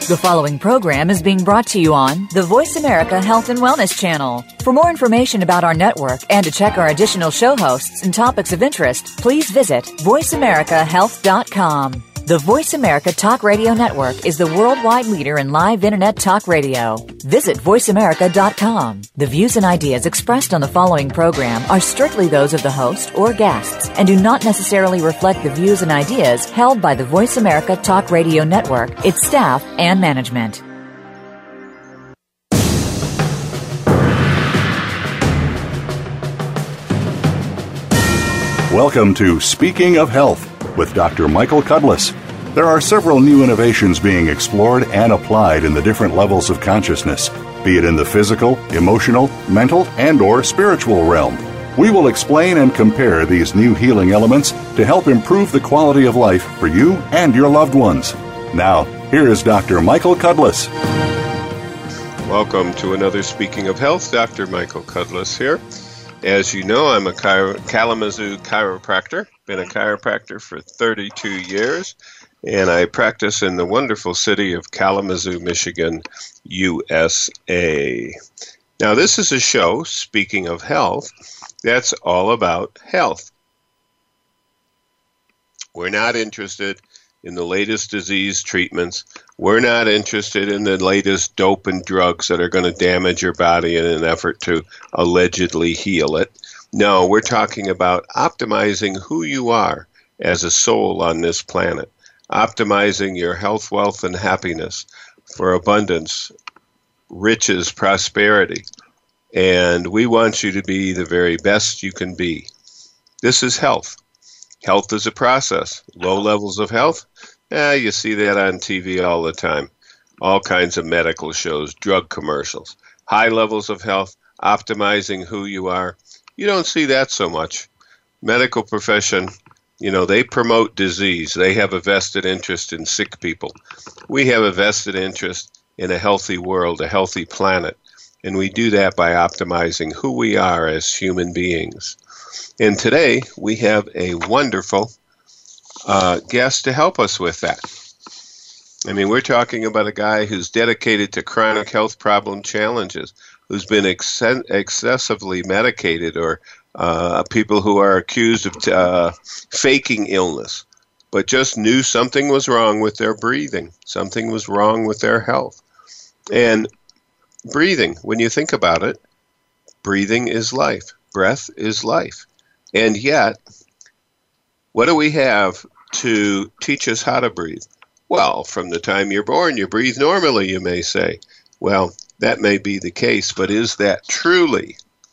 The following program is being brought to you on the Voice America Health and Wellness Channel. For more information about our network and to check our additional show hosts and topics of interest, please visit voiceamericahealth.com. The Voice America Talk Radio Network is the worldwide leader in live Internet talk radio. Visit voiceamerica.com. The views and ideas expressed on the following program are strictly those of the host or guests and do not necessarily reflect the views and ideas held by the Voice America Talk Radio Network, its staff, and management. Welcome to Speaking of Health with Dr. Michael Cudlis. There are several new innovations being explored and applied in the different levels of consciousness, be it in the physical, emotional, mental, and/or spiritual realm. We will explain and compare these new healing elements to help improve the quality of life for you and your loved ones. Now, here is Dr. Michael Cudlis. Welcome to another Speaking of Health. Dr. Michael Cudlis here. As you know, I'm a Kalamazoo chiropractor. Been a chiropractor for 32 years, and I practice in the wonderful city of Kalamazoo, Michigan, USA. Now, this is a show, Speaking of Health, that's all about health. We're not interested in the latest disease treatments. We're not interested in the latest dope and drugs that are going to damage your body in an effort to allegedly heal it. No, we're talking about optimizing who you are as a soul on this planet, optimizing your health, wealth, and happiness for abundance, riches, prosperity. And we want you to be the very best you can be. This is health. Health is a process. Low levels of health, you see that on TV all the time. All kinds of medical shows, drug commercials. High levels of health, optimizing who you are. You don't see that so much. Medical profession, they promote disease. They have a vested interest in sick people. We have a vested interest in a healthy world, a healthy planet. And we do that by optimizing who we are as human beings. And today, we have a wonderful guest to help us with that. I mean, we're talking about a guy who's dedicated to chronic health problem challenges, who's been excessively medicated, or people who are accused of faking illness, but just knew something was wrong with their breathing, something was wrong with their health. And breathing, when you think about it, breathing is life. Breath is life. And yet, what do we have to teach us how to breathe? Well, from the time you're born, you breathe normally, you may say. Well, that may be the case, but is that truly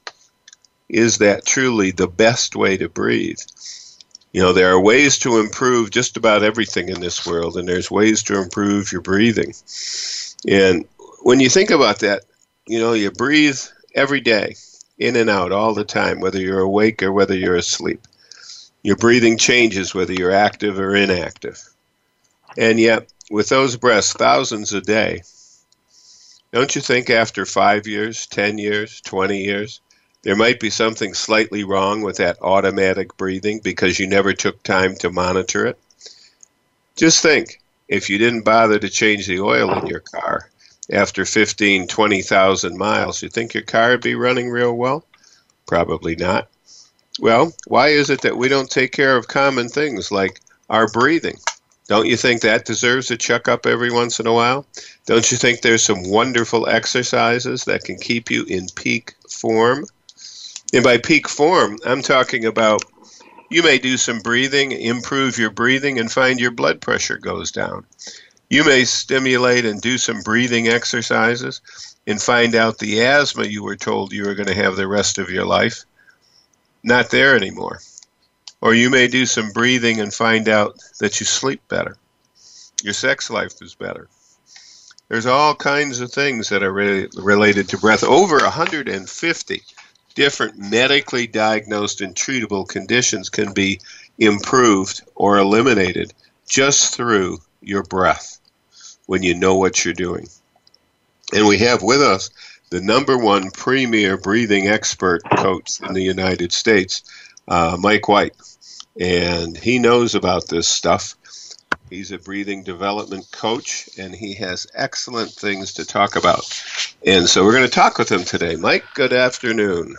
the best way to breathe? There are ways to improve just about everything in this world, and there's ways to improve your breathing. And when you think about that, you breathe every day, in and out all the time, whether you're awake or whether you're asleep. Your breathing changes whether you're active or inactive. And yet, with those breaths, thousands a day, don't you think after 5 years, 10 years, 20 years, there might be something slightly wrong with that automatic breathing because you never took time to monitor it? Just think, if you didn't bother to change the oil in your car, after 15, 20,000 miles, you think your car would be running real well? Probably not. Well, why is it that we don't take care of common things like our breathing? Don't you think that deserves a checkup every once in a while? Don't you think there's some wonderful exercises that can keep you in peak form? And by peak form, I'm talking about you may do some breathing, improve your breathing, and find your blood pressure goes down. You may stimulate and do some breathing exercises and find out the asthma you were told you were going to have the rest of your life, not there anymore. Or you may do some breathing and find out that you sleep better. Your sex life is better. There's all kinds of things that are related to breath. Over 150 different medically diagnosed and treatable conditions can be improved or eliminated just through your breath when you know what you're doing. And we have with us the #1 premier breathing expert coach in the United States, Mike White. And he knows about this stuff. He's a breathing development coach, and he has excellent things to talk about. And so we're going to talk with him today. Mike, good afternoon.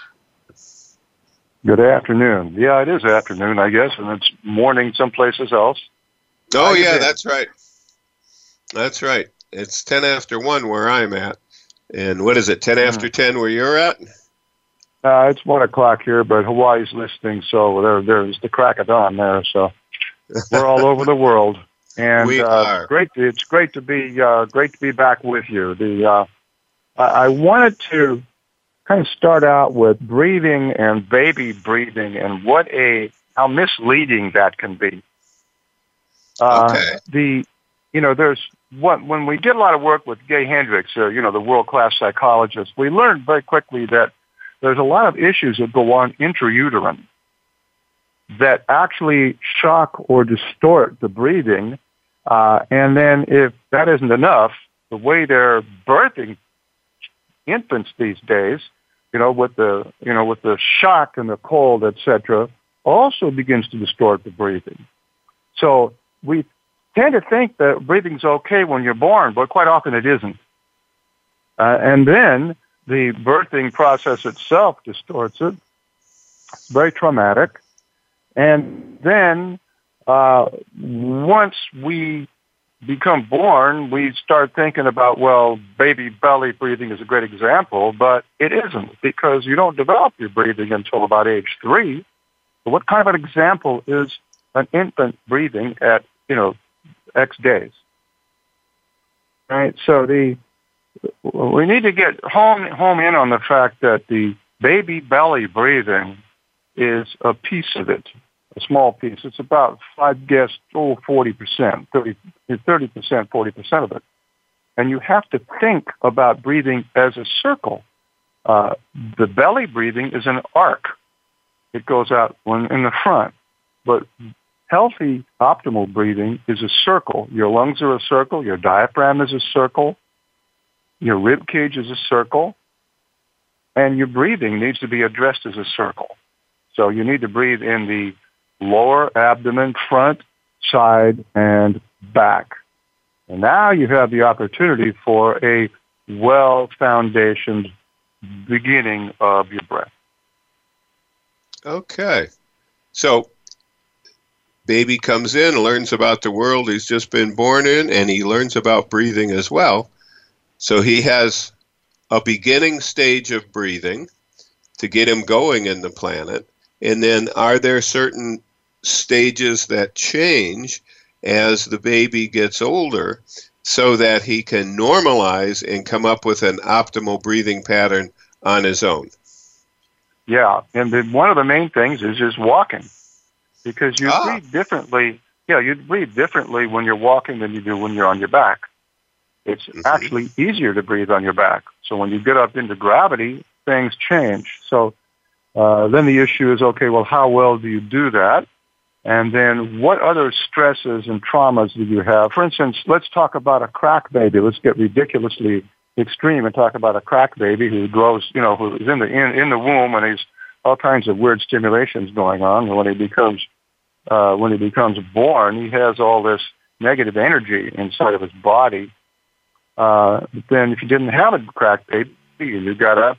Good afternoon. Yeah, it is afternoon, I guess, and it's morning someplace else. Oh, yeah, that's right. That's right. It's 10 after 1 where I'm at. And what is it, 10 after 10 where you're at? It's 1 o'clock here, but Hawaii's listening, so there's the crack of dawn there. So we're all over the world, and we are. It's great to be back with you. I wanted to kind of start out with breathing and baby breathing, and how misleading that can be. Okay. When we did a lot of work with Gay Hendricks, the world-class psychologist, we learned very quickly that there's a lot of issues that go on intrauterine that actually shock or distort the breathing. And then if that isn't enough, the way they're birthing infants these days, with the shock and the cold, etc., also begins to distort the breathing. So we tend to think that breathing's okay when you're born, but quite often it isn't. And then the birthing process itself distorts it. It's very traumatic. And then once we become born, we start thinking about, baby belly breathing is a great example, but it isn't, because you don't develop your breathing until about age 3. So what kind of an example is an infant breathing at, X days? Right? So we need to get home in on the fact that the baby belly breathing is a piece of it, a small piece. It's about, I'd guess, 40%, 30%, 40% of it. And you have to think about breathing as a circle. The belly breathing is an arc. It goes out in the front. But healthy, optimal breathing is a circle. Your lungs are a circle. Your diaphragm is a circle. Your rib cage is a circle. And your breathing needs to be addressed as a circle. So you need to breathe in the lower abdomen, front, side, and back. And now you have the opportunity for a well-foundationed beginning of your breath. Okay. So baby comes in, learns about the world he's just been born in, and he learns about breathing as well. So he has a beginning stage of breathing to get him going in the planet. And then are there certain stages that change as the baby gets older so that he can normalize and come up with an optimal breathing pattern on his own? Yeah, and one of the main things is just walking, because you breathe differently. Yeah, you breathe differently when you're walking than you do when you're on your back. It's actually easier to breathe on your back. So when you get up into gravity, things change. So then the issue is, okay, well, how well do you do that? And then what other stresses and traumas do you have? For instance, let's talk about a crack baby. Let's get ridiculously extreme and talk about a crack baby who grows, who's in the womb, and he's all kinds of weird stimulations going on. And when he becomes born, he has all this negative energy inside of his body. But then if you didn't have a crack baby and you got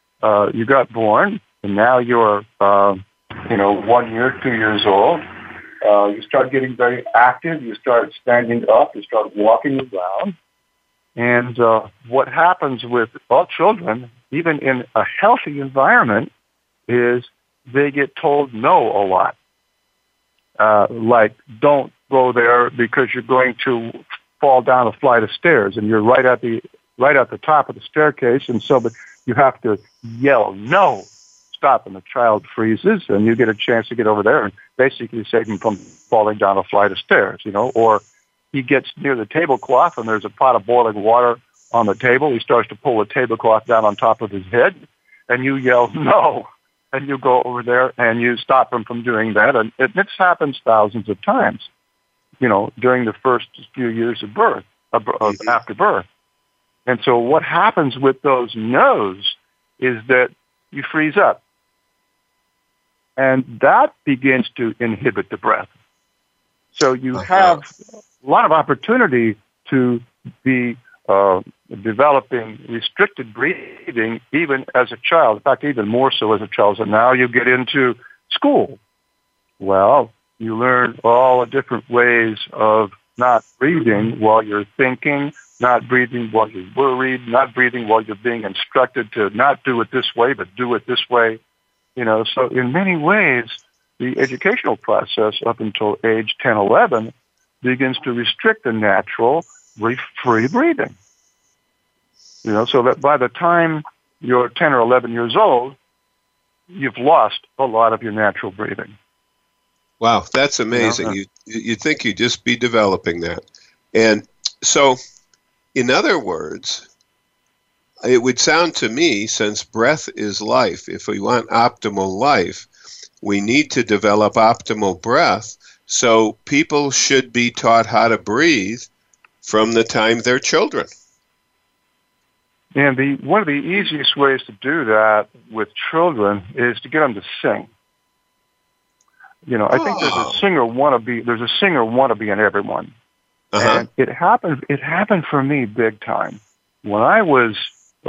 born, and now you're 1 year, 2 years old, you start getting very active, you start standing up, you start walking around. And what happens with all children, even in a healthy environment, is they get told no a lot. Like, don't go there because you're going to fall down a flight of stairs, and you're right at the top of the staircase, and so but you have to yell no, stop, and the child freezes, and you get a chance to get over there and basically save him from falling down a flight of stairs, or he gets near the tablecloth and there's a pot of boiling water on the table. He starts to pull the tablecloth down on top of his head, and you yell no, and you go over there and you stop him from doing that. And this happens thousands of times, during the first few years of birth, after birth. And so what happens with those no's is that you freeze up. And that begins to inhibit the breath. So you have a lot of opportunity to be developing restricted breathing even as a child. In fact, even more so as a child. So now you get into school. Well, you learn all the different ways of not breathing while you're thinking, not breathing while you're worried, not breathing while you're being instructed to not do it this way, but do it this way. So in many ways, the educational process up until age 10, 11 begins to restrict the natural free breathing. So that by the time you're 10 or 11 years old, you've lost a lot of your natural breathing. Wow, that's amazing. You'd think you'd just be developing that. And so, in other words, it would sound to me, since breath is life, if we want optimal life, we need to develop optimal breath. So people should be taught how to breathe from the time they're children. And one of the easiest ways to do that with children is to get them to sing. I think there's a singer wannabe in everyone. And it happened for me big time. When I was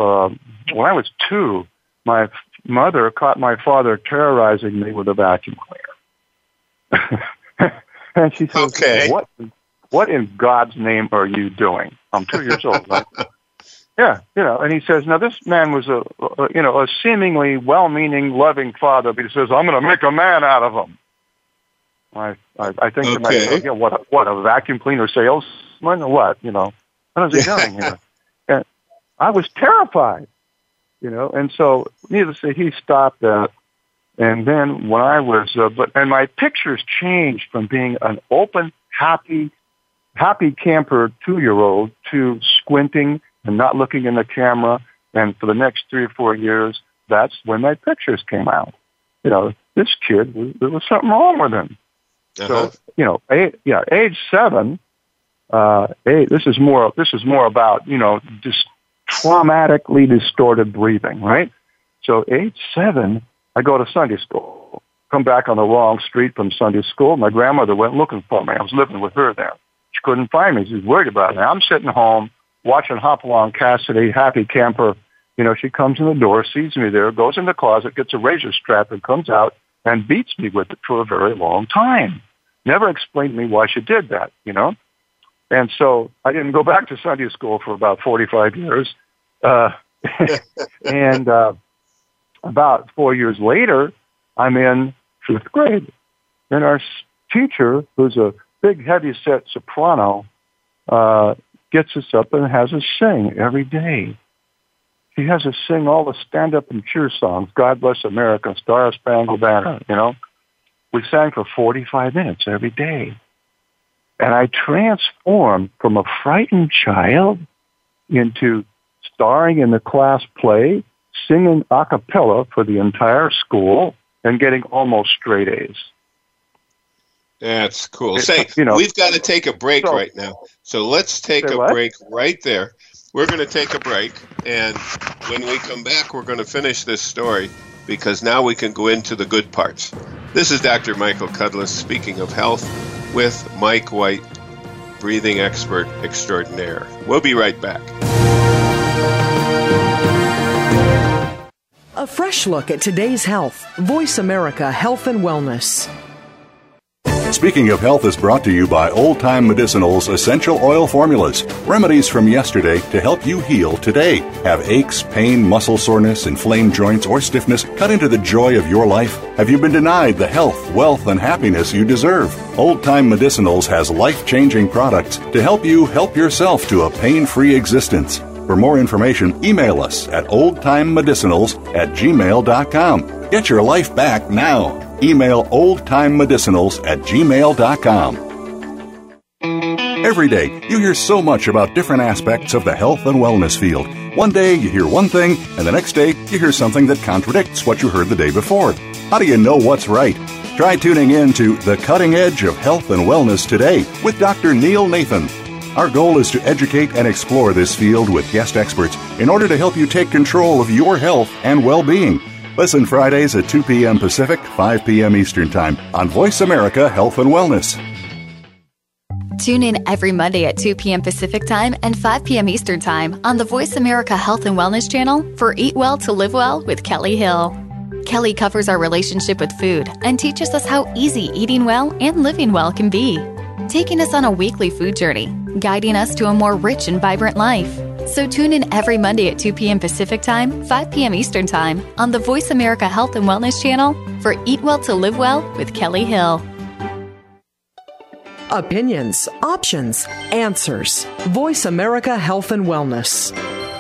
2, my mother caught my father terrorizing me with a vacuum cleaner. And she said, okay. What in God's name are you doing? I'm 2 years old, right? Yeah, and he says, now this man was a seemingly well-meaning, loving father, but he says, I'm going to make a man out of him. I think to myself, what, a vacuum cleaner salesman or what? What is he doing here? And I was terrified, and so needless to say, he stopped that. And then when I was, and my pictures changed from being an open, happy camper 2-year-old to squinting and not looking in the camera. And for the next 3 or 4 years, that's when my pictures came out. This kid, there was something wrong with him. So, age 7, this is more about, just traumatically distorted breathing, right? So age 7, I go to Sunday school, come back on the wrong street from Sunday school. My grandmother went looking for me. I was living with her there. She couldn't find me. She was worried about me. I'm sitting home watching Hopalong Cassidy, happy camper. She comes in the door, sees me there, goes in the closet, gets a razor strap, and comes out and beats me with it for a very long time. Never explained to me why she did that, And so I didn't go back to Sunday school for about 45 years. And about 4 years later, I'm in 5th grade. And our teacher, who's a big, heavy-set soprano, gets us up and has us sing every day. He has us sing all the stand-up and cheer songs, God Bless America, Star Spangled Banner, We sang for 45 minutes every day. And I transformed from a frightened child into starring in the class play, singing a cappella for the entire school, and getting almost straight A's. That's cool. We've got to take a break right now. So let's take a break right there. We're going to take a break, and when we come back, we're going to finish this story, because now we can go into the good parts. This is Dr. Michael Cudlis speaking of health with Mike White, breathing expert extraordinaire. We'll be right back. A fresh look at today's health. Voice America Health and Wellness. Speaking of Health is brought to you by Old Time Medicinals Essential Oil Formulas. Remedies from yesterday to help you heal today. Have aches, pain, muscle soreness, inflamed joints, or stiffness cut into the joy of your life? Have you been denied the health, wealth, and happiness you deserve? Old Time Medicinals has life-changing products to help you help yourself to a pain-free existence. For more information, email us at oldtimemedicinals@gmail.com. Get your life back now. Email oldtimemedicinals@gmail.com. Every day, you hear so much about different aspects of the health and wellness field. One day, you hear one thing, and the next day, you hear something that contradicts what you heard the day before. How do you know what's right? Try tuning in to The Cutting Edge of Health and Wellness today with Dr. Neil Nathan. Our goal is to educate and explore this field with guest experts in order to help you take control of your health and well-being. Listen Fridays at 2 p.m. Pacific, 5 p.m. Eastern Time on Voice America Health and Wellness. Tune in every Monday at 2 p.m. Pacific Time and 5 p.m. Eastern Time on the Voice America Health and Wellness channel for Eat Well to Live Well with Kelly Hill. Kelly covers our relationship with food and teaches us how easy eating well and living well can be, taking us on a weekly food journey, guiding us to a more rich and vibrant life. So tune in every Monday at 2 p.m. Pacific Time, 5 p.m. Eastern Time on the Voice America Health and Wellness channel for Eat Well to Live Well with Kelly Hill. Opinions, options, answers. Voice America Health and Wellness.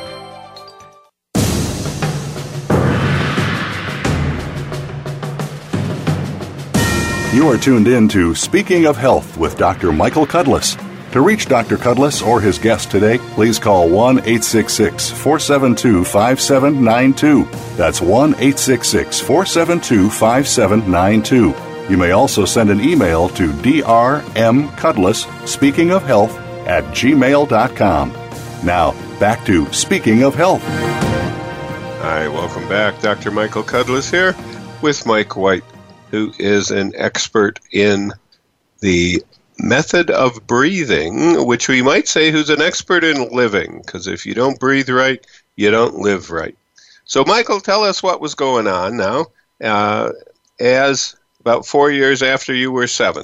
You are tuned in to Speaking of Health with Dr. Michael Cudlis. To reach Dr. Cudlis or his guest today, please call 1-866-472-5792. That's 1-866-472-5792. You may also send an email to drmcudlis, Now, back to Speaking of Health. Hi, welcome back. Dr. Michael Cudlis here with Mike White, who is an expert in the method of breathing, which we might say who's an expert in living, because if you don't breathe right, you don't live right. So, Michael, tell us what was going on now as about 4 years after you were 7.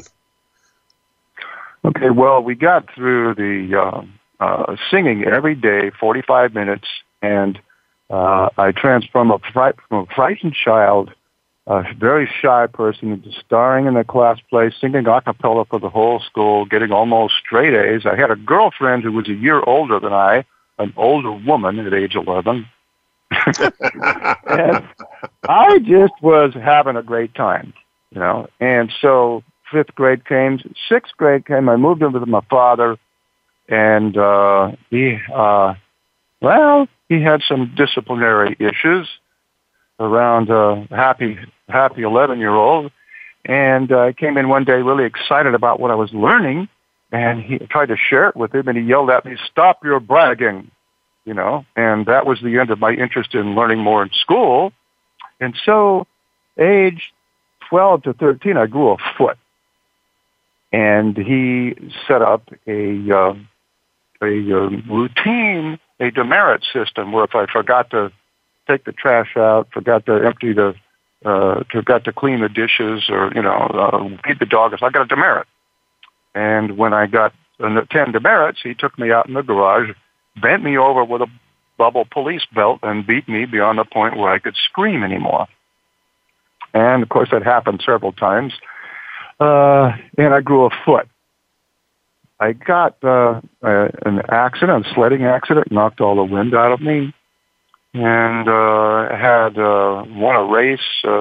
Okay, well, we got through the singing every day, 45 minutes, and I transformed from a frightened child, a very shy person, into starring in the class play, singing a cappella for the whole school, getting almost straight A's. I had a girlfriend who was a year older than I, an older woman at age 11. And I just was having a great time. And so 5th grade came, 6th grade came, I moved in with my father, and he had some disciplinary issues around a happy 11-year-old, and I came in one day really excited about what I was learning, and he tried to share it with him, and he yelled at me, "Stop your bragging," and that was the end of my interest in learning more in school. And so age 12 to 13, I grew a foot, and he set up a routine, a demerit system, where if I forgot to take the trash out, forgot to empty forgot to clean the dishes, or feed the dog, I got a demerit. And when I got 10 demerits, he took me out in the garage, bent me over with a bubble police belt, and beat me beyond the point where I could scream anymore. And, of course, that happened several times. And I grew a foot. I got an accident, a sledding accident, knocked all the wind out of me. And had won a race,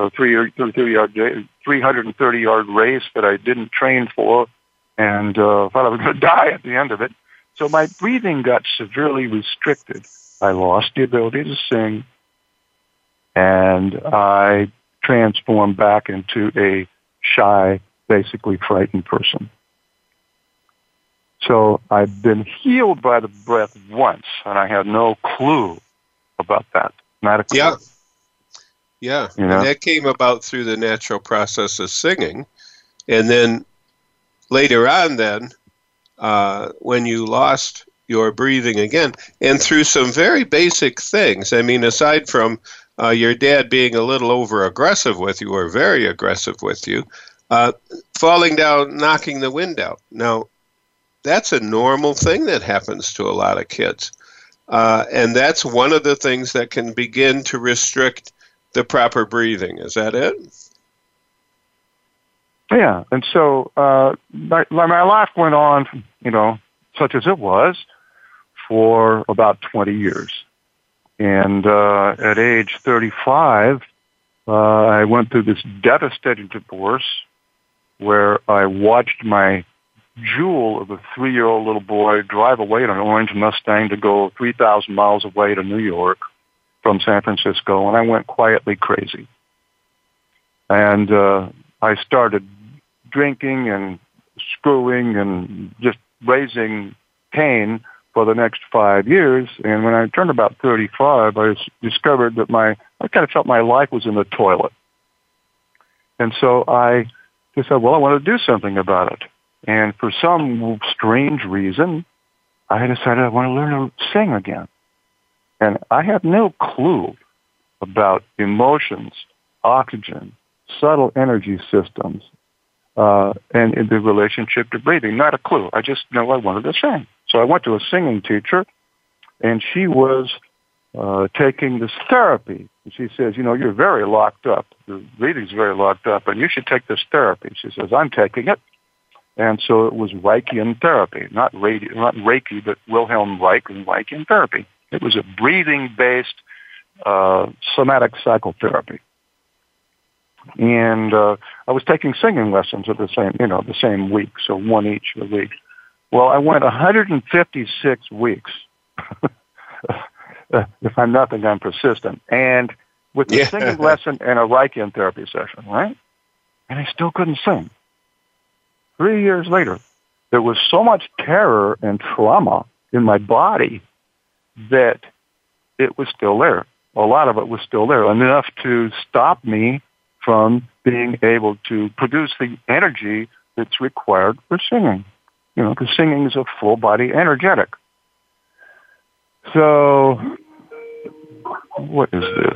330-yard race that I didn't train for, and thought I was going to die at the end of it. So my breathing got severely restricted. I lost the ability to sing, and I transformed back into a shy, basically frightened person. So I've been healed by the breath once, and I had no clue about that. Not a clue. Yeah. And that came about through the natural process of singing. And then later on when you lost your breathing again, and through some very basic things, I mean, aside from your dad being a little over-aggressive with you, or very aggressive with you, falling down, knocking the wind out. Now, that's a normal thing that happens to a lot of kids. And that's one of the things that can begin to restrict the proper breathing. Is that it? Yeah. And so my life went on, such as it was, for about 20 years. And at age 35, I went through this devastating divorce where I watched my jewel of a 3-year-old little boy drive away in an orange Mustang to go 3,000 miles away to New York from San Francisco, and I went quietly crazy. And I started drinking and screwing and just raising Cain for the next 5 years. And when I turned about 35, I discovered that I kind of felt my life was in the toilet. And so I just said, well, I want to do something about it. And for some strange reason, I decided I want to learn to sing again. And I had no clue about emotions, oxygen, subtle energy systems, and in the relationship to breathing. Not a clue. I just know I wanted to sing. So I went to a singing teacher, and she was taking this therapy. And she says, you know, you're very locked up. The breathing's very locked up, and you should take this therapy. She says, I'm taking it. And so it was Reichian therapy, not Reiki, but Wilhelm Reich and Reichian therapy. It was a breathing-based somatic psychotherapy. And I was taking singing lessons at the same week, so one each a week. Well, I went 156 weeks. If I'm nothing, I'm persistent. And with the singing lesson and a Reichian therapy session, right? And I still couldn't sing. 3 years later, there was so much terror and trauma in my body that it was still there. A lot of it was still there, enough to stop me from being able to produce the energy that's required for singing. You know, because singing is a full-body energetic. So, what is this?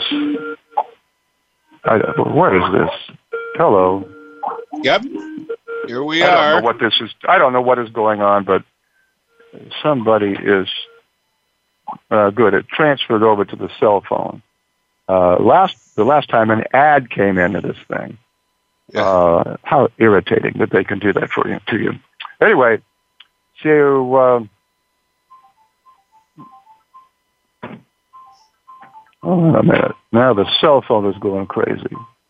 What is this? Hello. Yep. Here we are. I don't know what this is. I don't know what is going on, but somebody is good. It transferred over to the cell phone. The last time an ad came into this thing. How irritating that they can do that to you. Anyway, so hold on a minute. Now the cell phone is going crazy.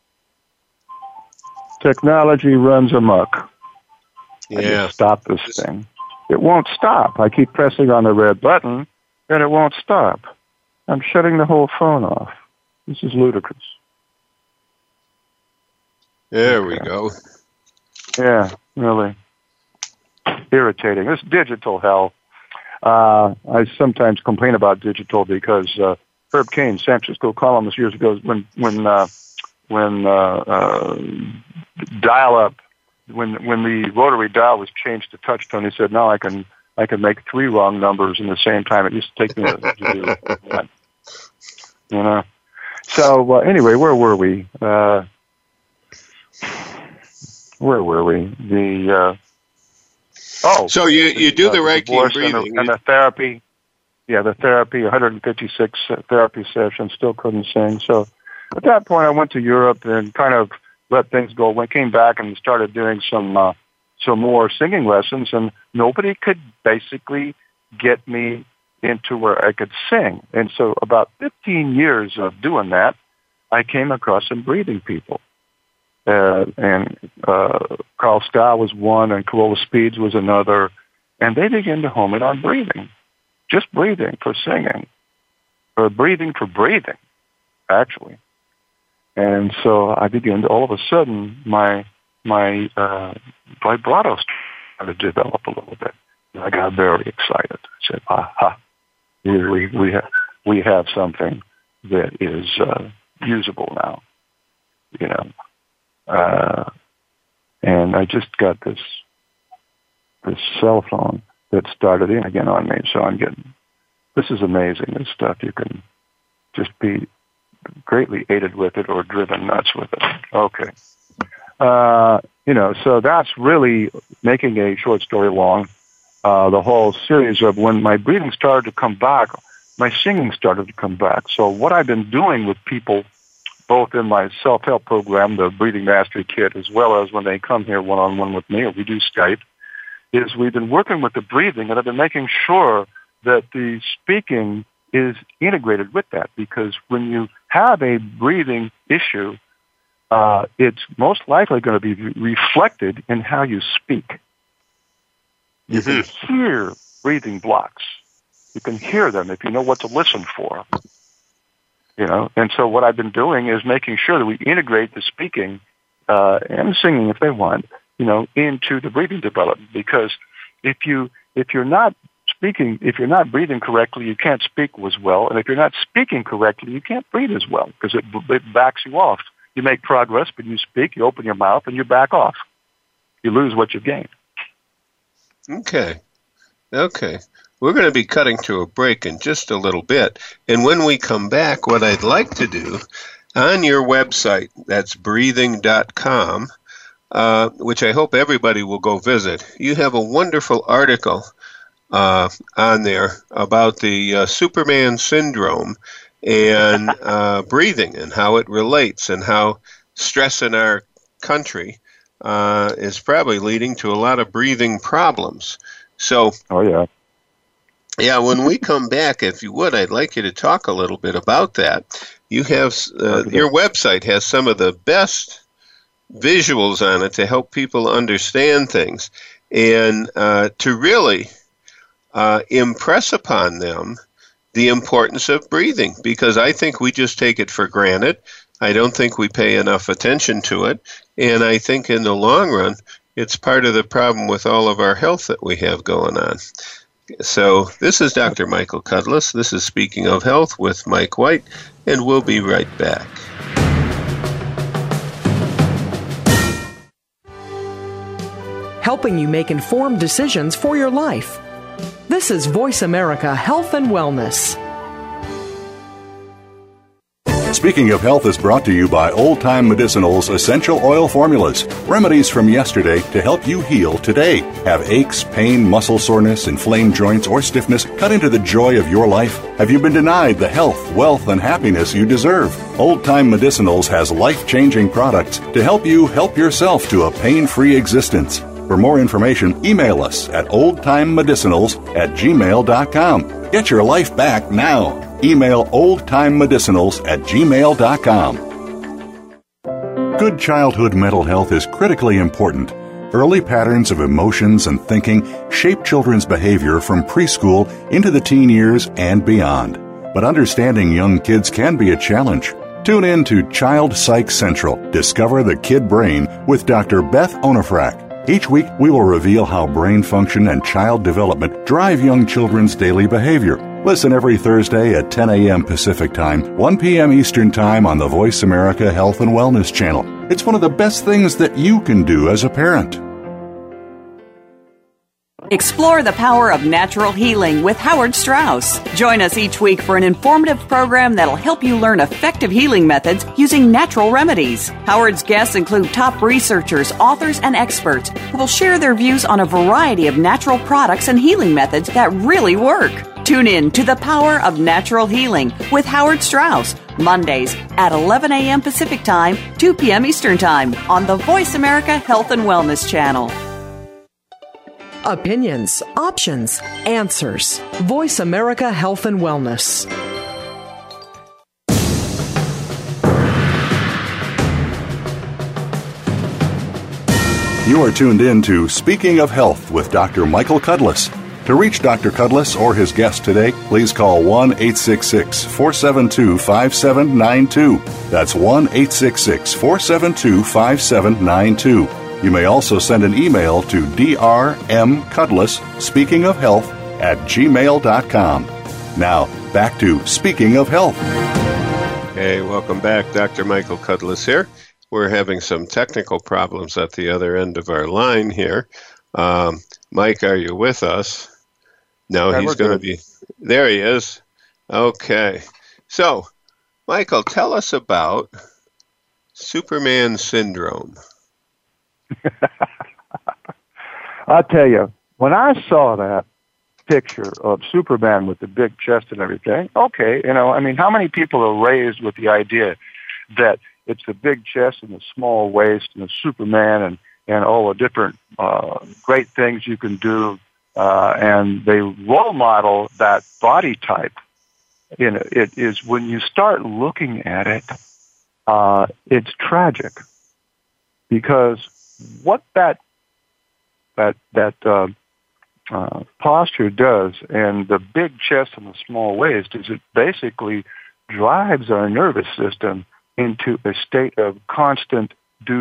Technology runs amok. I just stop this thing. It won't stop. I keep pressing on the red button, and it won't stop. I'm shutting the whole phone off. This is ludicrous. There we go. Yeah, really. Irritating. This digital hell. I sometimes complain about digital because Herb Caen, San Francisco columnist years ago, when dial-up, when the rotary dial was changed to touch tone, he said, "Now I can make 3 wrong numbers in the same time. It used to take me to do that." You know. So anyway, where were we? So you do the Reiki breathing and the therapy. Yeah, the therapy, 156 therapy sessions, still couldn't sing. So at that point, I went to Europe and kind of let things go. When I came back and started doing some more singing lessons, and nobody could basically get me into where I could sing. And so about 15 years of doing that, I came across some breathing people. And Carl Scott was one, and Carola Speeds was another. And they began to home in on breathing. Just breathing for singing, or breathing for breathing, actually. And so I began to, all of a sudden, my vibrato started to develop a little bit. And I got very excited. I said, aha, here we have something that is usable now, you know. And I just got this cell phone that started in again on me. So this is amazing, this stuff. You can just be greatly aided with it or driven nuts with it. Okay. You know, so that's really, making a short story long, the whole series of when my breathing started to come back, my singing started to come back. So what I've been doing with people, both in my self-help program, the Breathing Mastery Kit, as well as when they come here one-on-one with me, or we do Skype, is we've been working with the breathing, and I've been making sure that the speaking is integrated with that, because when you have a breathing issue, it's most likely going to be reflected in how you speak. You can hear breathing blocks. You can hear them if you know what to listen for. You know, and so what I've been doing is making sure that we integrate the speaking and singing, if they want, you know, into the breathing development. Because if you're not speaking, if you're not breathing correctly, you can't speak as well. And if you're not speaking correctly, you can't breathe as well, because it backs you off. You make progress, but you speak, you open your mouth, and you back off. You lose what you gain. Okay. We're going to be cutting to a break in just a little bit. And when we come back, what I'd like to do, on your website, that's breathing.com, which I hope everybody will go visit, you have a wonderful article on there about the Superman syndrome and breathing and how it relates and how stress in our country is probably leading to a lot of breathing problems. So, yeah, when we come back, if you would, I'd like you to talk a little bit about that. You have your website has some of the best visuals on it to help people understand things and to really impress upon them the importance of breathing, because I think we just take it for granted. I don't think we pay enough attention to it, and I think in the long run, it's part of the problem with all of our health that we have going on. So this is Dr. Michael Cudlis. This is Speaking of Health with Mike White, and we'll be right back. Helping you make informed decisions for your life. This is Voice America Health and Wellness. Speaking of Health is brought to you by Old Time Medicinals Essential Oil Formulas. Remedies from yesterday to help you heal today. Have aches, pain, muscle soreness, inflamed joints, or stiffness cut into the joy of your life? Have you been denied the health, wealth, and happiness you deserve? Old Time Medicinals has life-changing products to help you help yourself to a pain-free existence. For more information, email us at oldtimemedicinals@gmail.com. Get your life back now. Email oldtimemedicinals@gmail.com. Good childhood mental health is critically important. Early patterns of emotions and thinking shape children's behavior from preschool into the teen years and beyond. But understanding young kids can be a challenge. Tune in to Child Psych Central. Discover the Kid Brain with Dr. Beth Onifrak. Each week, we will reveal how brain function and child development drive young children's daily behavior. Listen every Thursday at 10 a.m. Pacific Time, 1 p.m. Eastern Time on the Voice America Health and Wellness Channel. It's one of the best things that you can do as a parent. Explore the power of natural healing with Howard Strauss. Join us each week for an informative program that'll help you learn effective healing methods using natural remedies. Howard's guests include top researchers, authors, and experts who will share their views on a variety of natural products and healing methods that really work. Tune in to The Power of Natural Healing with Howard Strauss, Mondays at 11 a.m. Pacific Time, 2 p.m. Eastern Time on the Voice America Health and Wellness Channel. Opinions, options, answers. Voice America Health and Wellness. You are tuned in to Speaking of Health with Dr. Michael Cudlis. To reach Dr. Cudlis or his guest today, please call 1-866-472-5792. That's 1-866-472-5792. You may also send an email to drmcudlis, speakingofhealth@gmail.com. Now, back to Speaking of Health. Hey, welcome back. Dr. Michael Cudlis here. We're having some technical problems at the other end of our line here. Mike, are you with us? No, he's going to be... There he is. Okay. So, Michael, tell us about Superman syndrome. I'll tell you, when I saw that picture of Superman with the big chest and everything, okay, how many people are raised with the idea that it's the big chest and the small waist and the Superman and all the different great things you can do, and they role model that body type. It is, when you start looking at it, it's tragic, because what that posture does, and the big chest and the small waist, is it basically drives our nervous system into a state of constant do.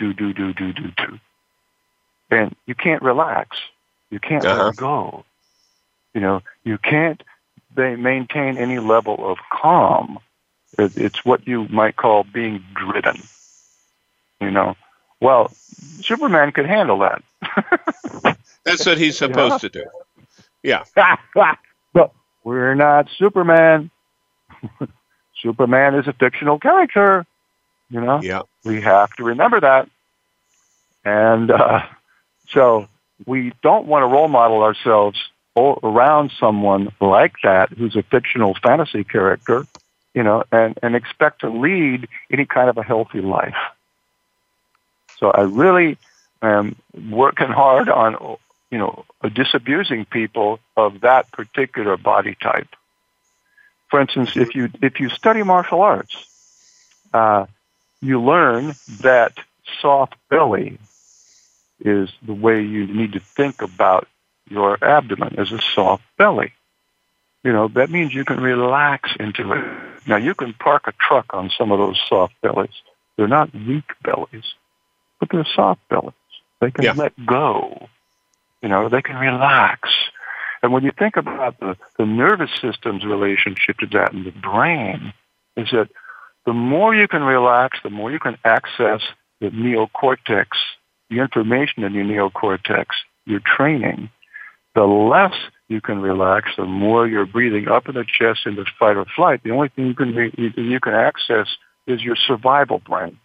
And you can't relax. You can't let go. You can't maintain any level of calm. It's what you might call being driven. Well, Superman could handle that. That's what he's supposed to do. Yeah. But we're not Superman. Superman is a fictional character. Yeah. We have to remember that. And so we don't want to role model ourselves around someone like that who's a fictional fantasy character, and expect to lead any kind of a healthy life. So I really am working hard on, disabusing people of that particular body type. For instance, if you study martial arts, you learn that soft belly is the way you need to think about your abdomen as a soft belly. That means you can relax into it. Now, you can park a truck on some of those soft bellies. They're not weak bellies, but they're soft bellies. They can let go. They can relax. And when you think about the nervous system's relationship to that and the brain, is that the more you can relax, the more you can access the neocortex, the information in your neocortex, your training, the less you can relax, the more you're breathing up in the chest into fight or flight. The only thing you can access is your survival brain.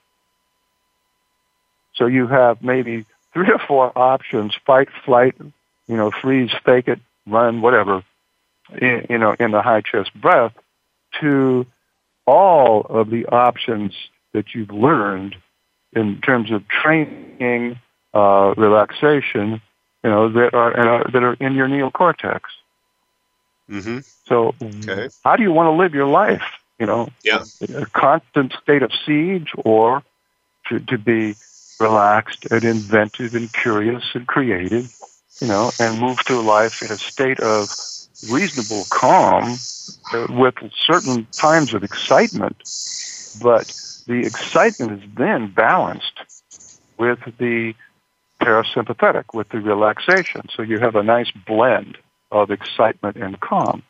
So you have maybe 3 or 4 options: fight, flight, freeze, fake it, run, whatever, in the high chest breath, to all of the options that you've learned in terms of training, relaxation, that are in your neocortex. Mm-hmm. So, how do you want to live your life? A constant state of siege, or to be relaxed and inventive and curious and creative, and move through life in a state of reasonable calm with certain times of excitement, but the excitement is then balanced with the parasympathetic, with the relaxation. So you have a nice blend of excitement and calm.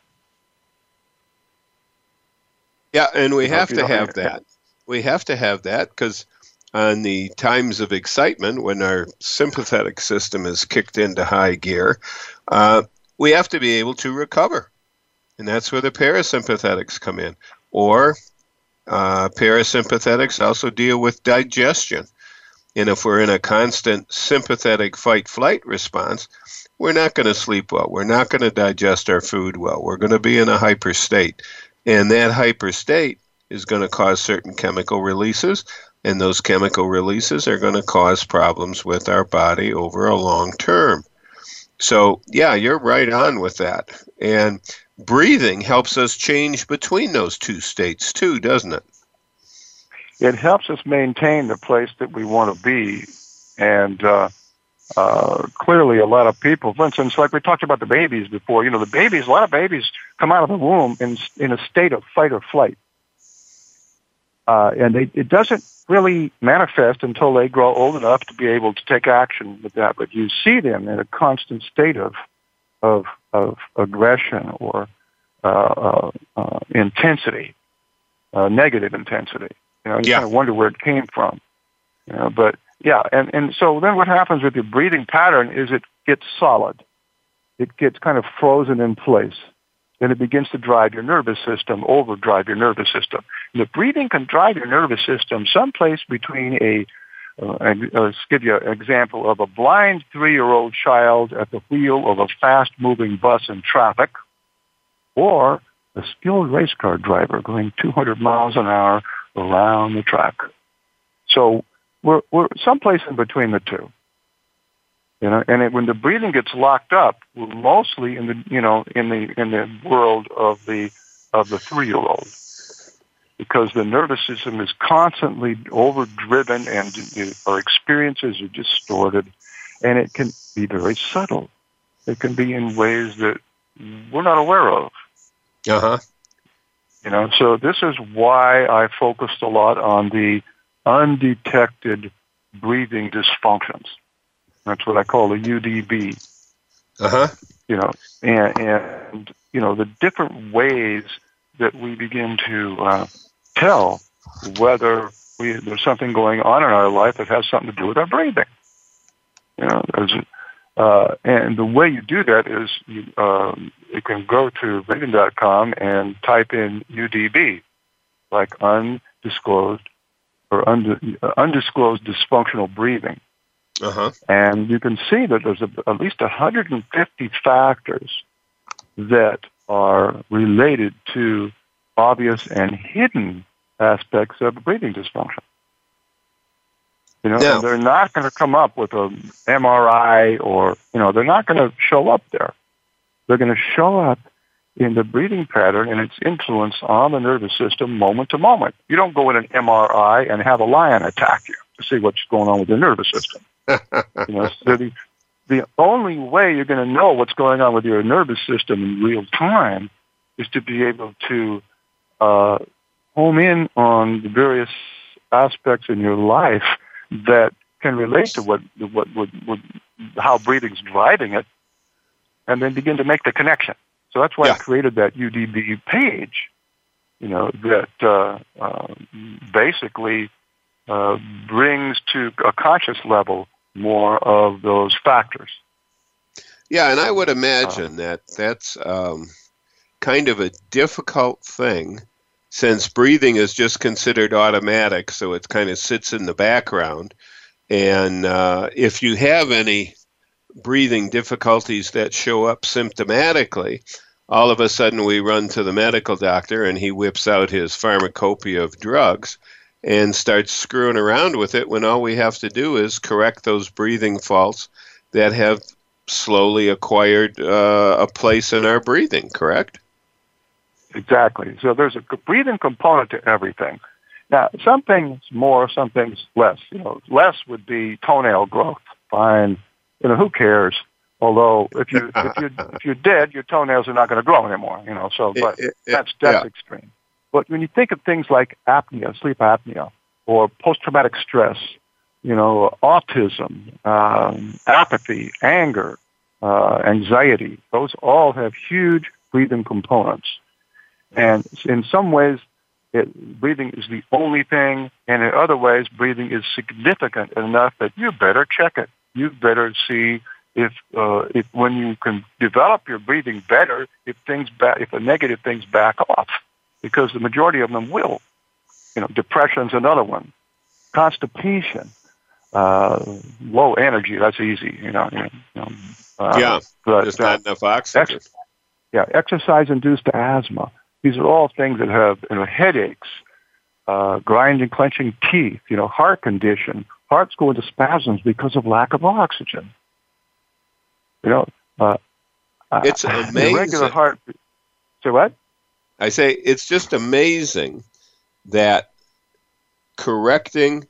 Yeah, and we have to have that. We have to have that because on the times of excitement, when our sympathetic system is kicked into high gear, we have to be able to recover. And that's where the parasympathetics come in. Or parasympathetics also deal with digestion. And if we're in a constant sympathetic fight-flight response, we're not going to sleep well. We're not going to digest our food well. We're going to be in a hyper state. And that hyper state is going to cause certain chemical releases, and those chemical releases are going to cause problems with our body over a long term. So, yeah, you're right on with that. And breathing helps us change between those two states too, doesn't it? It helps us maintain the place that we want to be. And clearly a lot of people, for instance, like we talked about the babies before, a lot of babies come out of the womb in a state of fight or flight. And it doesn't really manifest until they grow old enough to be able to take action with that. But you see them in a constant state of aggression or intensity, negative intensity. You kind of wonder where it came from. But yeah, and so then what happens with your breathing pattern is it gets solid. It gets kind of frozen in place. Then it begins to drive your nervous system, overdrive your nervous system. And the breathing can drive your nervous system someplace between let's give you an example of a blind 3-year-old child at the wheel of a fast-moving bus in traffic, or a skilled race car driver going 200 miles an hour around the track. So we're someplace in between the two. And when the breathing gets locked up, we're mostly in the world of the 3-year-old, because the nervous system is constantly overdriven and our experiences are distorted, and it can be very subtle. It can be in ways that we're not aware of. Uh-huh. So this is why I focused a lot on the undetected breathing dysfunctions. That's what I call the UDB. Uh-huh. And the different ways that we begin to tell whether there's something going on in our life that has something to do with our breathing. And the way you do that is you can go to breathing.com and type in UDB, like undisclosed or undisclosed dysfunctional breathing. Uh-huh. And you can see that there's at least 150 factors that are related to obvious and hidden aspects of breathing dysfunction. You know, Now, and they're not going to come up with an MRI or, they're not going to show up there. They're going to show up in the breathing pattern and its influence on the nervous system moment to moment. You don't go in an MRI and have a lion attack you to see what's going on with your nervous system. So the only way you're going to know what's going on with your nervous system in real time is to be able to home in on the various aspects in your life that can relate to how breathing's driving it, and then begin to make the connection. So that's why I created that UDB page, that basically brings to a conscious level more of those factors. Yeah, and I would imagine that's kind of a difficult thing, since breathing is just considered automatic, so it kind of sits in the background. And if you have any breathing difficulties that show up symptomatically, all of a sudden we run to the medical doctor and he whips out his pharmacopoeia of drugs and starts screwing around with it, when all we have to do is correct those breathing faults that have slowly acquired a place in our breathing, correct? Exactly. So there's a breathing component to everything. Now, some things more, some things less. Less would be toenail growth. Fine. Who cares? Although if you're dead, your toenails are not going to grow anymore. But that's extreme. But when you think of things like apnea, sleep apnea, or post-traumatic stress, autism, apathy, anger, anxiety, those all have huge breathing components. And in some ways, breathing is the only thing, and in other ways, breathing is significant enough that you better check it. You better see if when you can develop your breathing better, if the negative things back off, because the majority of them will. Depression's another one. Constipation, low energy, that's easy. But there's not enough oxygen. Exercise-induced asthma. These are all things that have headaches, grinding, clenching teeth, heart condition. Hearts go into spasms because of lack of oxygen. It's amazing. Regular heart. Say what? I say it's just amazing that correcting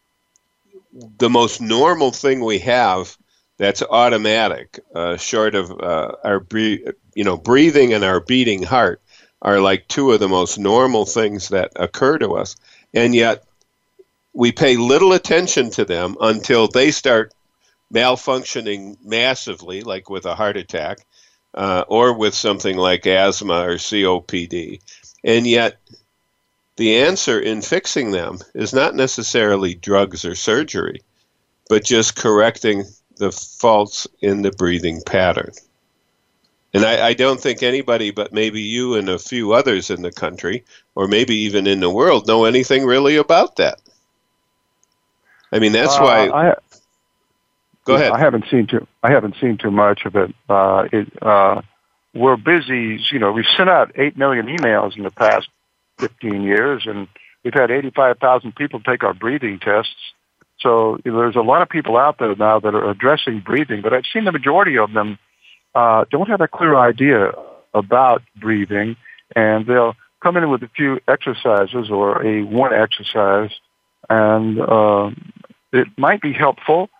the most normal thing we have that's automatic, short of our breathing and our beating heart, are like two of the most normal things that occur to us. And yet we pay little attention to them until they start malfunctioning massively, like with a heart attack, or with something like asthma or COPD. And yet the answer in fixing them is not necessarily drugs or surgery, but just correcting the faults in the breathing pattern. And I don't think anybody but maybe you and a few others in the country, or maybe even in the world, know anything really about that. I mean, that's why. Go ahead. I haven't seen too much of it. We're busy. We've sent out 8 million emails in the past 15 years, and we've had 85,000 people take our breathing tests. So there's a lot of people out there now that are addressing breathing, but I've seen the majority of them don't have a clear idea about breathing, and they'll come in with a few exercises or one exercise, and it might be helpful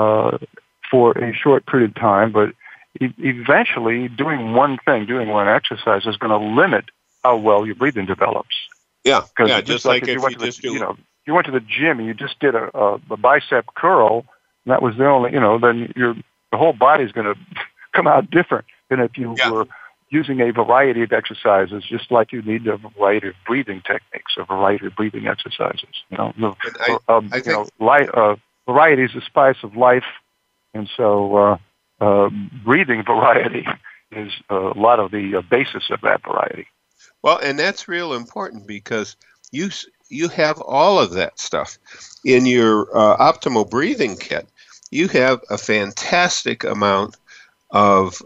for a short period of time, but eventually doing one exercise is going to limit how well your breathing develops. Yeah, just like if you just do... you went to the gym and you just did a bicep curl, and that was the only, then the whole body's going to come out different than if you were using a variety of exercises, just like you need a variety of breathing techniques, a variety of breathing exercises. Variety is the spice of life, and so breathing variety is a lot of the basis of that variety. Well, and that's real important because you have all of that stuff in your optimal breathing kit. You have a fantastic amount of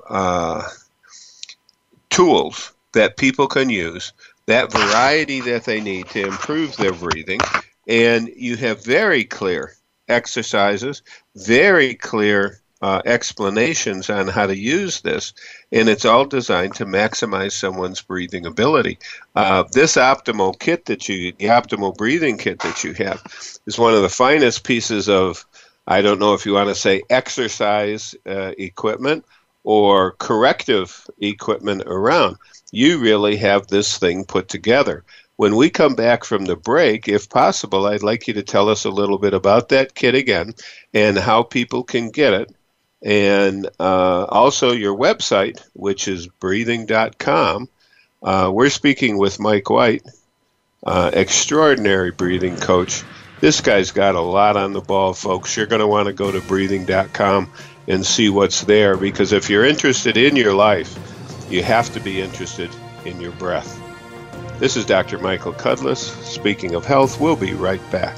tools that people can use, that variety that they need to improve their breathing, and you have very clear exercises, very clear explanations on how to use this, and it's all designed to maximize someone's breathing ability. This optimal kit the optimal breathing kit that you have is one of the finest pieces of, I don't know if you want to say exercise equipment or corrective equipment around. You really have this thing put together. When we come back from the break, if possible, I'd like you to tell us a little bit about that kit again and how people can get it. And also your website, which is breathing.com. We're speaking with Mike White, extraordinary breathing coach. This guy's got a lot on the ball, folks. You're going to want to go to breathing.com and see what's there, because if you're interested in your life, you have to be interested in your breath. This is Dr. Michael Cudlis. Speaking of health, we'll be right back.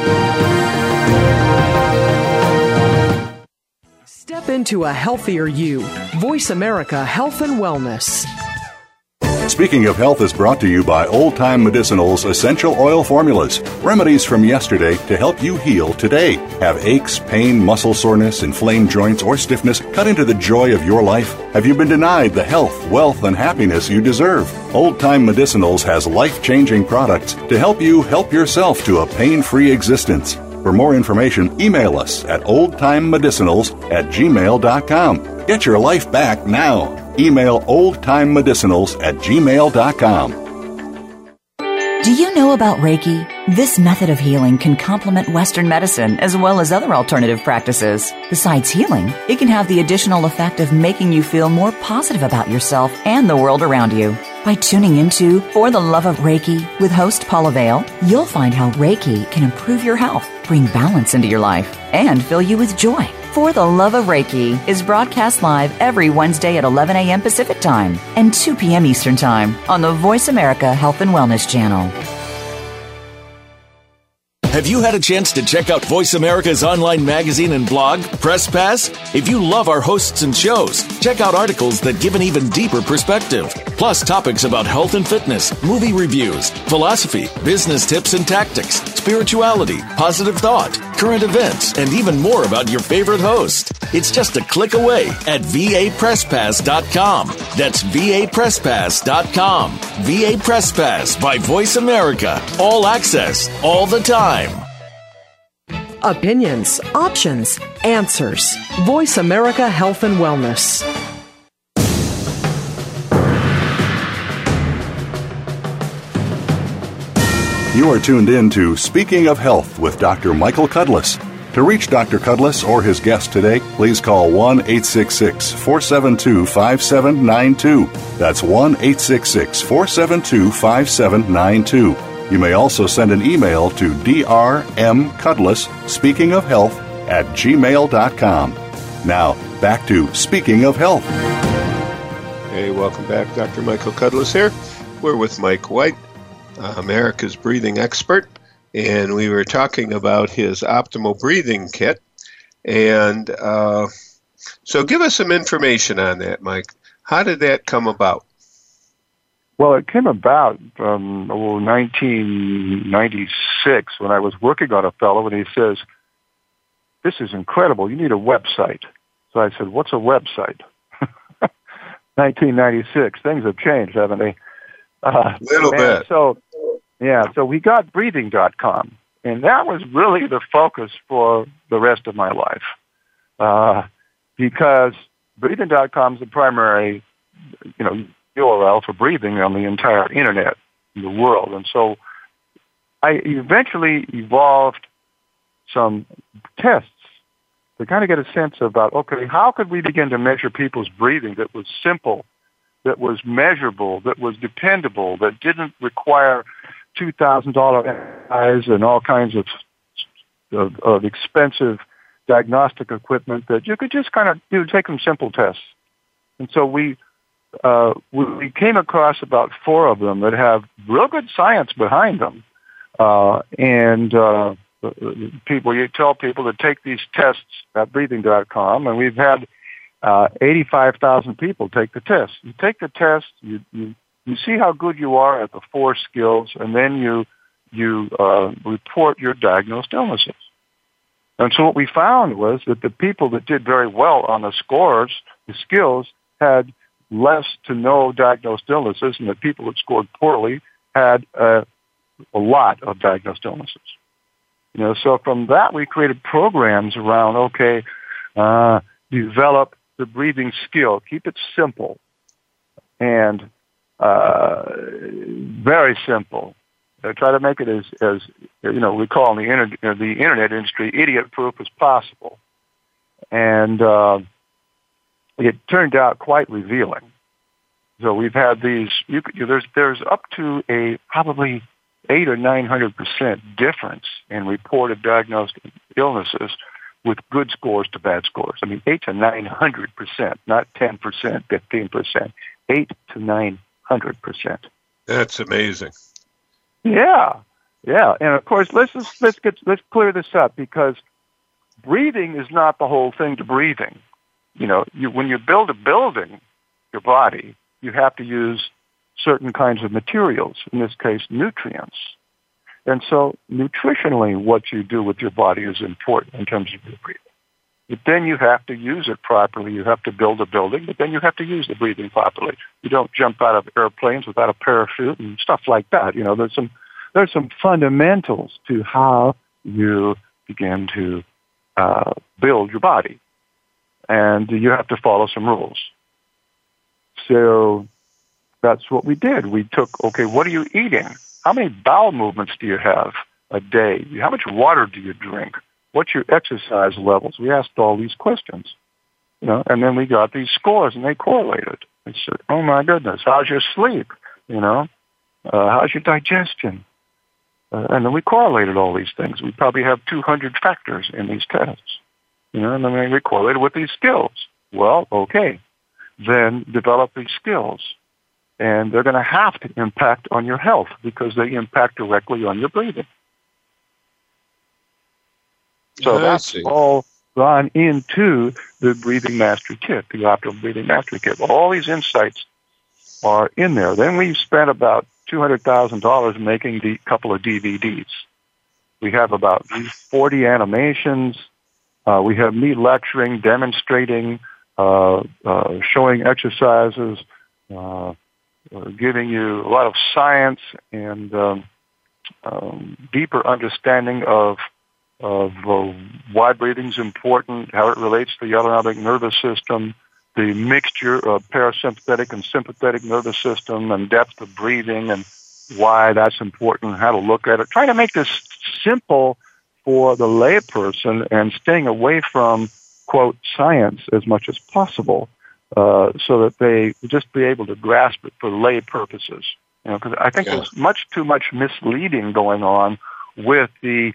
Step into a healthier you. Voice America Health and Wellness. Speaking of Health is brought to you by Old Time Medicinal's Essential Oil Formulas. Remedies from yesterday to help you heal today. Have aches, pain, muscle soreness, inflamed joints, or stiffness cut into the joy of your life? Have you been denied the health, wealth, and happiness you deserve? Old Time Medicinals has life-changing products to help you help yourself to a pain-free existence. For more information, email us at oldtimemedicinals@gmail.com. Get your life back now. Email oldtimemedicinals@gmail.com. Do you know about Reiki? This method of healing can complement Western medicine as well as other alternative practices. Besides healing, it can have the additional effect of making you feel more positive about yourself and the world around you. By tuning into For the Love of Reiki with host Paula Vale, you'll find how Reiki can improve your health, bring balance into your life, and fill you with joy. For the Love of Reiki is broadcast live every Wednesday at 11 a.m. Pacific Time and 2 p.m. Eastern Time on the Voice America Health and Wellness Channel. Have you had a chance to check out Voice America's online magazine and blog, Press Pass? If you love our hosts and shows, check out articles that give an even deeper perspective. Plus topics about health and fitness, movie reviews, philosophy, business tips and tactics, spirituality, positive thought, current events, and even more about your favorite host. It's just a click away at vapresspass.com. That's vapresspass.com. VA Press Pass by Voice America. All access, all the time. Opinions, options, answers. Voice America Health and Wellness. You are tuned in to Speaking of Health with Dr. Michael Cudlis. To reach Dr. Cudlis or his guest today, please call 1-866-472-5792. That's 1-866-472-5792. You may also send an email to drmcudlis, Now, back to Speaking of Health. Hey, welcome back. Dr. Michael Cudlis here. We're with Mike White, America's breathing expert, and we were talking about his optimal breathing kit. And so give us some information on that, Mike. How did that come about? Well, it came about 1996 when I was working on a fellow, and he says, "This is incredible. You need a website." So I said, "What's a website?" 1996. Things have changed, haven't they? A little bit. So we got breathing.com, and that was really the focus for the rest of my life, because breathing.com is the primary, URL for breathing on the entire internet in the world. And so I eventually evolved some tests to kind of get a sense about, okay, how could we begin to measure people's breathing that was simple, that was measurable, that was dependable, that didn't require $2,000 MRIs and all kinds of expensive diagnostic equipment that you could just kind of take some simple tests. And so we came across about 4 of them that have real good science behind them. You tell people to take these tests at breathing.com, and we've had 85,000 people take the test. You take the test, you see how good you are at the 4 skills, and then you report your diagnosed illnesses. And so what we found was that the people that did very well on the scores, the skills, had less to no diagnosed illnesses, and the people that scored poorly had a lot of diagnosed illnesses. So from that we created programs around, develop the breathing skill, keep it simple and very simple. Try to make it as we call in the internet industry idiot-proof as possible. And it turned out quite revealing. So we've had these. There's up to a probably 800 or 900% difference in reported diagnosed illnesses with good scores to bad scores. I mean, 800 to 900%, not 10%, 15%, 800 to 900%. That's amazing. Yeah, and of course, let's clear this up, because breathing is not the whole thing to breathing. When you build a building, your body, you have to use certain kinds of materials, in this case, nutrients. And so nutritionally, what you do with your body is important in terms of your breathing. But then you have to use it properly. You have to build a building, but then you have to use the breathing properly. You don't jump out of airplanes without a parachute and stuff like that. There's some fundamentals to how you begin to build your body. And you have to follow some rules. So that's what we did. We took, what are you eating? How many bowel movements do you have a day? How much water do you drink? What's your exercise levels? We asked all these questions, and then we got these scores, and they correlated. We said, oh, my goodness, how's your sleep? How's your digestion? And then we correlated all these things. We probably have 200 factors in these tests, and then we correlated with these skills. Well, then develop these skills. And they're going to have to impact on your health because they impact directly on your breathing. So that's all gone into the Breathing Mastery Kit, the Optimal Breathing Mastery Kit. All these insights are in there. Then we spent about $200,000 making a couple of DVDs. We have about 40 animations. We have me lecturing, demonstrating, showing exercises, giving you a lot of science and deeper understanding of why breathing is important, how it relates to the autonomic nervous system, the mixture of parasympathetic and sympathetic nervous system, and depth of breathing, and why that's important, how to look at it. Trying to make this simple for the layperson and staying away from, quote, science as much as possible. So that they just be able to grasp it for lay purposes. Because I think there's much too much misleading going on with the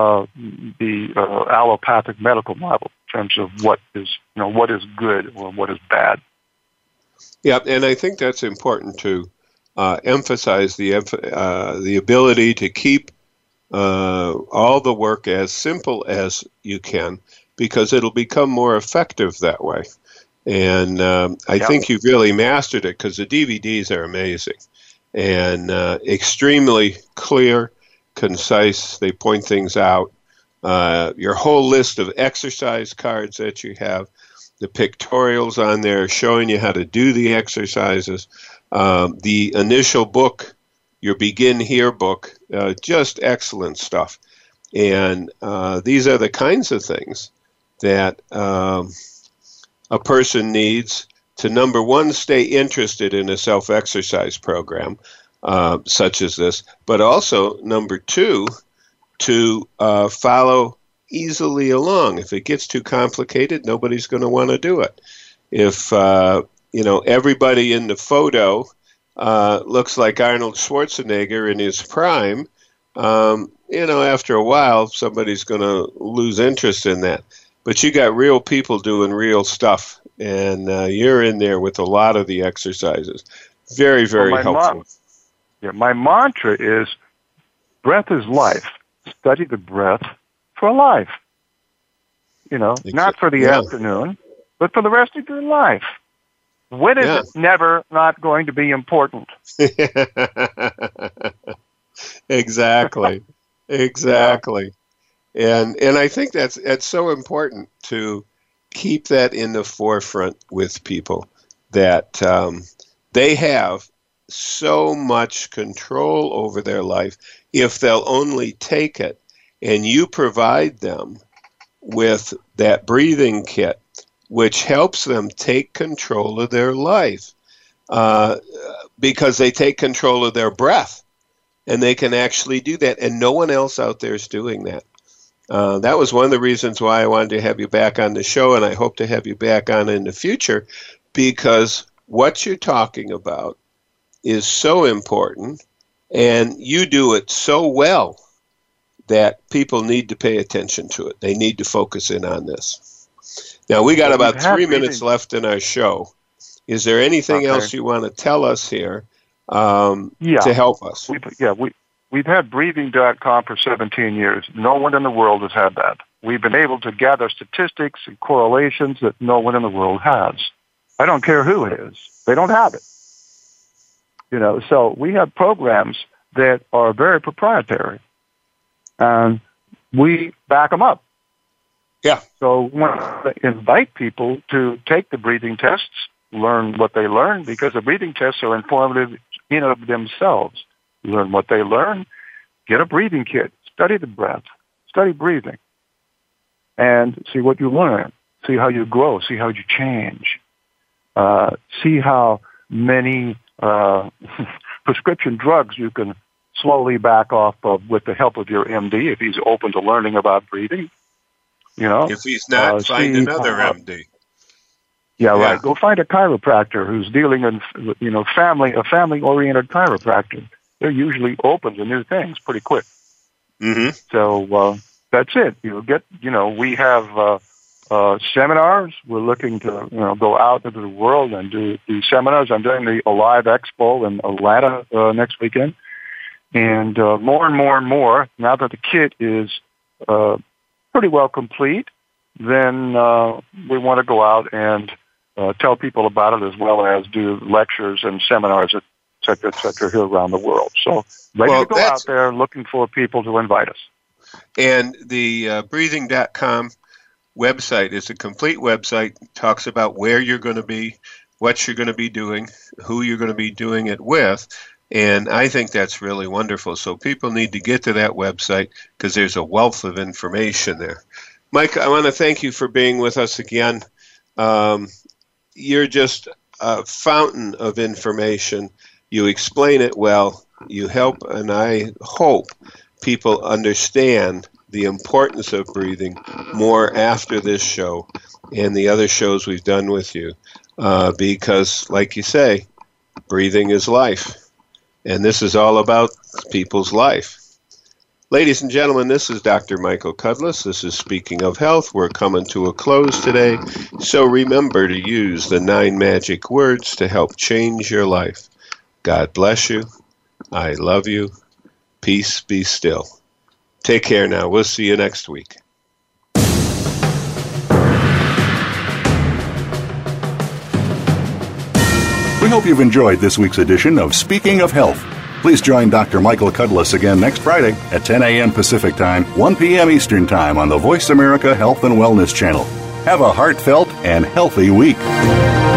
allopathic medical model in terms of what is good or what is bad. Yeah, and I think that's important to emphasize the ability to keep all the work as simple as you can, because it'll become more effective that way. And I think you've really mastered it, because the DVDs are amazing and extremely clear, concise. They point things out. Your whole list of exercise cards that you have, the pictorials on there showing you how to do the exercises, the initial book, your Begin Here book, just excellent stuff. And these are the kinds of things that a person needs to, number one, stay interested in a self-exercise program such as this, but also, number two, to follow easily along. If it gets too complicated, nobody's going to want to do it. If, everybody in the photo looks like Arnold Schwarzenegger in his prime, after a while, somebody's going to lose interest in that. But you got real people doing real stuff, and you're in there with a lot of the exercises. Very, very helpful. My mantra is, breath is life. Study the breath for life. Not for the afternoon, but for the rest of your life. When is it never not going to be important? Exactly. And I think that's so important to keep that in the forefront with people, that they have so much control over their life if they'll only take it, and you provide them with that breathing kit, which helps them take control of their life, because they take control of their breath, and they can actually do that, and no one else out there is doing that. That was one of the reasons why I wanted to have you back on the show, and I hope to have you back on in the future, because what you're talking about is so important, and you do it so well that people need to pay attention to it. They need to focus in on this. Now, we got about 3 minutes left in our show. Is there anything else you want to tell us here to help us? We've had breathing.com for 17 years. No one in the world has had that. We've been able to gather statistics and correlations that no one in the world has. I don't care who it is. They don't have it. So we have programs that are very proprietary, and we back them up. Yeah. So we want to invite people to take the breathing tests, learn what they learn, because the breathing tests are informative in and of themselves. Learn what they learn, get a breathing kit, study the breath, study breathing, and see what you learn, see how you grow, see how you change, see how many prescription drugs you can slowly back off of with the help of your MD if he's open to learning about breathing. If he's not, find another MD. Yeah, right. Go find a chiropractor who's dealing in, a family-oriented chiropractor. They're usually open to new things pretty quick. Mm-hmm. So that's it. We have seminars. We're looking to go out into the world and do seminars. I'm doing the Alive Expo in Atlanta next weekend, and more and more and more. Now that the kit is pretty well complete, then we want to go out and tell people about it, as well as do lectures and seminars, et cetera, here around the world. So ready to go out there, looking for people to invite us. And the breathing.com website is a complete website, talks about where you're going to be, what you're going to be doing, who you're going to be doing it with, and I think that's really wonderful. So people need to get to that website because there's a wealth of information there. Mike, I want to thank you for being with us again. You're just a fountain of information. You explain it well. You help, and I hope people understand the importance of breathing more after this show and the other shows we've done with you, because, like you say, breathing is life, and this is all about people's life. Ladies and gentlemen, this is Dr. Michael Cudlis. This is Speaking of Health. We're coming to a close today, so remember to use the 9 magic words to help change your life. God bless you. I love you. Peace be still. Take care now. We'll see you next week. We hope you've enjoyed this week's edition of Speaking of Health. Please join Dr. Michael Cudlis again next Friday at 10 a.m. Pacific Time, 1 p.m. Eastern Time on the Voice America Health and Wellness Channel. Have a heartfelt and healthy week.